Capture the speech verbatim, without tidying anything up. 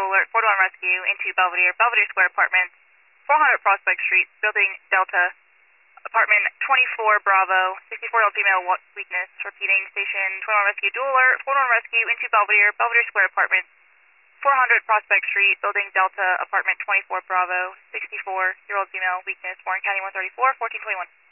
alert, four to one rescue into Belvedere, Belvedere Square Apartments, four hundred Prospect Street, Building Delta, Apartment twenty-four Bravo, sixty-four-year-old female weakness. Repeating, Station twenty-one Rescue, dual alert, four to one rescue into Belvedere, Belvedere Square Apartments, four hundred Prospect Street, Building Delta, Apartment twenty-four Bravo, sixty-four-year-old female weakness. Warren County one thirty-four, fourteen twenty-one.